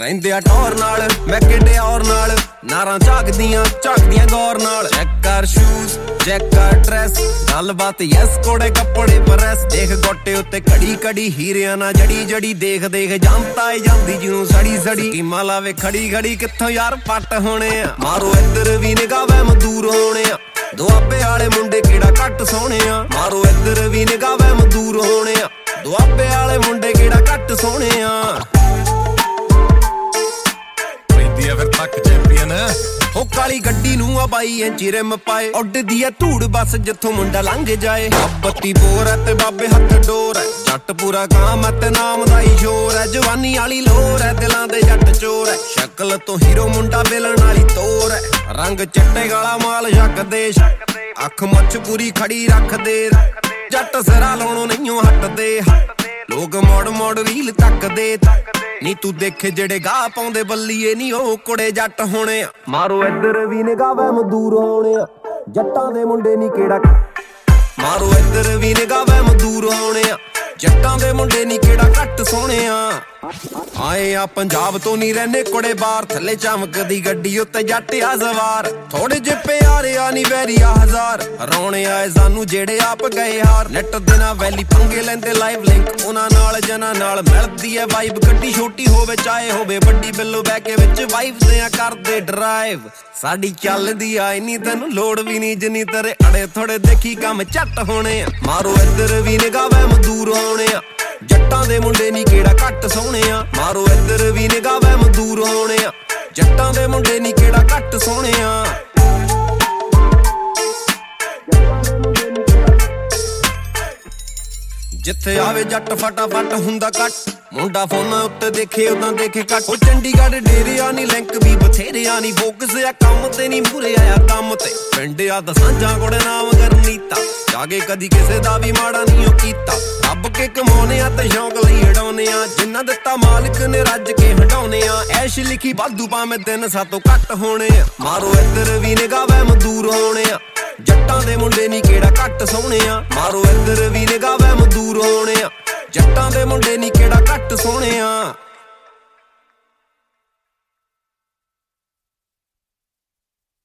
ਰਹਿੰਦੇ ਆ ਟੌਰ ਨਾਲ ਮੈਂ ਕਿੱਡੇ ਔਰ ਨਾਲ ਨਾਰਾਂ ਝਾਕਦੀਆਂ ਗੌਰ ਨਾਲ ਚੈੱਕ ਕਰ ਸ਼ੂਜ਼ ਚੈੱਕ ਕਰ ਡਰੈਸ ਗੱਲਬਾਤ ਯੈਸ ਕੋੜੇ ਕੱਪੜੇ ਪ੍ਰੈਸ ਦੇਖ ਗੋਟੇ ਉੱਤੇ ਘੜੀ ਘੜੀ ਹੀਰਿਆਂ ਨਾਲ ਜੜੀ ਦੇਖ ਜੰਮਤਾ ਏ ਜਾਂਦੀ ਜਿਹਨੂੰ ਸੜੀ ਕੀਮਾ ਲਾਵੇ ਖੜੀ ਕਿੱਥੋਂ ਯਾਰ ਪੱਟ ਹੋਣੇ ਆ ਮਾਰੋ ਇੱਧਰ ਵੀ ਨਿਗਾਹ ਵਹਿਮ ਦੂਰ ਹੋਣੇ ਆ ਦੁਆਬੇ ਵਾਲੇ ਮੁੰਡੇ ਕਿਹੜਾ ਘੱਟ ਸੋਹਣੇ ਆ ਮਾਰੋ ਇੱਧਰ ਵੀ ਨਿਗਾਹ ਵਹਿਮ ਦੂਰ ਹੋਣੇ ਆ ਦੁਆਬੇ ਵਾਲੇ ਮੁੰਡੇ ਕਿਹੜਾ ਘੱਟ ਸੋਹਣੇ ਆ ਪੈਂਦੀ ਆ ਫਿਰ ਤੱਕ ਚੈਂਪੀਅਨ ਹੋ ਕਾਲੀ ਗੱਡੀ ਨੂੰ ਆ 22 ਇੰਚੀ ਰਿਮ ਪਾਏ ਉੱਡਦੀ ਐ ਧੂੜ ਬੱਸ ਜਿੱਥੋਂ ਮੁੰਡਾ ਲੰਘ ਜਾਏ ਬੱਤੀ ਬੋਰ ਐ ਤੇ ਬਾਬੇ ਹੱਥ ਡੋਰ ਐ ਜੱਟ ਪੂਰਾ ਕਾਮ ਐ ਤੇ ਨਾਮ ਦਾ ਹੀ ਸ਼ੋਰ ਐ ਜਵਾਨੀ ਵਾਲੀ ਲੋਰ ਐ ਦਿਲਾਂ ਦੇ ਜੱਟ ਚੋਰ ਐ ਸ਼ਕਲ ਤੋਂ ਹੀਰੋ ਮੁੰਡਾ ਬੇਲਣ ਵਾਲੀ ਤੋਰ ਐ ਰੰਗ ਚਿੱਟੇ ਗਾਲਾ ਮਾਲ ਜੱਗ ਦੇਸ਼ ਅੱਖ ਮੱਛ ਪੂਰੀ ਖੜੀ ਰੱਖਦੇ ਜੱਟ ਸਿਰਾ ਲਾਉਣੋਂ ਨਹੀਂ ਹਟਦੇ ਲੋਕ ਮੋੜ ਰੀਲ ਤੱਕਦੇ ਨੀ ਤੂੰ ਦੇਖੇ ਜਿਹੜੇ ਗਾਹ ਪਾਉਂਦੇ ਬੱਲੀਏ ਨੀ ਉਹ ਕੁੜੇ ਜੱਟ ਹੋਣੇ ਆ ਮਾਰੋ ਇੱਧਰ ਵੀ ਨਿਗਾਹ ਵਹਿਮ ਦੂਰ ਹੋਣੇ ਆ ਜੱਟਾਂ ਦੇ ਮੁੰਡੇ ਨੀ ਕਿਹੜਾ ਮਾਰੋ ਇੱਧਰ ਵੀ ਨਿਗਾਹ ਵਹਿਮ ਦੂਰ ਹੋਣੇ ਆ ਜੱਟਾਂ ਦੇ ਮੁੰਡੇ ਨੀ ਕਿਹੜਾ ਘੱਟ ਸੋਹਣੇ ਆ ਆਏ ਆ ਪੰਜਾਬ ਤੋਂ ਨੀ ਰਹਿੰਦੇ ਕੁੜੇ ਬਾਹਰ ਥੱਲੇ ਚਮਕਦੀ ਗੱਡੀ ਉੱਤੇ ਜੱਟ ਆ ਸਵਾਰ ਥੋੜੇ ਜਿਹੇ ਪਿਆਰੇ ਆ ਨੀ ਵੈਰੀਆ ਹਜ਼ਾਰ ਰੌਣੇ ਆਏ ਸਾਨੂੰ ਜਿਹੜੇ ਆਪ ਗਏ ਹਾਰ ਨੈਟ ਦੇ ਨਾਲ ਵੈਲੀ ਪੰਗੇ ਲੈਂਦੇ ਲਾਈਵ ਲਿੰਕ ਉਹਨਾਂ ਨਾਲ ਜਨਾਂ ਨਾਲ ਮਿਲਦੀ ਐ ਵਾਈਬ ਗੱਡੀ ਛੋਟੀ ਹੋਵੇ ਚਾਹੇ ਹੋਵੇ ਵੱਡੀ ਬਿੱਲੋ ਬਹਿ ਕੇ ਵਿੱਚ ਵਾਈਫ ਦੇ ਆ ਕਰਦੇ ਡਰਾਈਵ ਸਾਡੀ ਚੱਲਦੀ ਆਈ ਨੀ ਤੈਨੂੰ ਲੋੜ ਵੀ ਨੀ ਜਿੰਨੀ ਤੇਰੇ ਅੜੇ ਥੋੜੇ ਦੇਖੀ ਕੰਮ ਝੱਟ ਹੋਣੇ ਆ ਮਾਰੋ ਇੱਧਰ ਵੀ ਨਿਗਾਹ ਵਹਿਮ ਦੂਰ ਹੋਣੇ ਆ ਜੱਟਾਂ ਦੇ ਮੁੰਡੇ ਨੀ ਕਿਹੜਾ ਘੱਟ ਸੋਹਣੇ ਆ ਮਾਰੋ ਇੱਧਰ ਵੀ ਨਿਗਾਹ ਵਹਿਮ ਦੂਰ ਹੋਣੇ ਆ ਜੱਟਾਂ ਦੇ ਮੁੰਡੇ ਨੀ ਕਿਹੜਾ ਘੱਟ ਸੋਹਣੇ ਆ ਜਿੱਥੇ ਆਵੇ ਜੱਟ ਫਟਾਫਟ ਹੁੰਦਾ ਕੱਟ ਮੁੰਡਾ ਫੋਨਾਂ ਉੱਤੇ ਦੇਖੇ ਉਦਾਂ ਦੇਖੇ ਕੱਟ ਉਹ ਚੰਡੀਗੜ੍ਹ ਡੇਰਿਆ ਨੀ ਲਿੰਕ ਵੀ ਬਥੇਰਿਆ ਨੀ ਫੋਕਸ ਆ ਕੰਮ ਤੇ ਨੀ ਮੂਰੇ ਆਇਆ ਕੰਮ ਤੇ ਪਿੰਡ ਆ ਦਸਾਂਜਾਂ ਕੋੜੇ ਨਾਮ ਗਰਨੀਤਾ ਜਾਗੇ ਕਦੀ ਕਿਸੇ ਦਾ ਵੀ ਮਾੜਾ ਨਹੀਂ ਉਹ ਕੀਤਾ ਰੱਬ ਕੇ ਕਮਾਉਣੇ ਆ ਤੇ ਸ਼ੌਂਕ ਲਈ ਹਟਾਉਣੇ ਆ ਜਿੰਨਾ ਦਿੱਤਾ ਮਾਲਕ ਨੇ ਰੱਜ ਕੇ ਹਟਾਉਣੇ ਆ ਐਸ਼ ਲਿਖੀ ਵਾਧੂ ਭਾਵੇਂ ਦਿਨ ਸਾਤੋਂ ਘੱਟ ਹੋਣੇ ਆ ਮਾਰੋ ਇੱਧਰ ਵੀ ਨਿਗਾਹ ਵਹਿਮ ਦੂਰ ਹੋਣੇ ਆ ਜੱਟਾਂ ਦੇ ਮੁੰਡੇ ਨੀ ਕਿਹੜਾ ਘੱਟ ਸੋਹਣੇ ਆ ਮਾਰੋ ਇੱਧਰ ਵੀ ਨਿਗਾਹ ਵਹਿਮ ਦੂਰ ਹੋਣੇ ਆ ਜੱਟਾਂ ਦੇ ਮੁੰਡੇ ਨੀ ਕਿਹੜਾ ਘੱਟ ਸੋਹਣੇ ਆ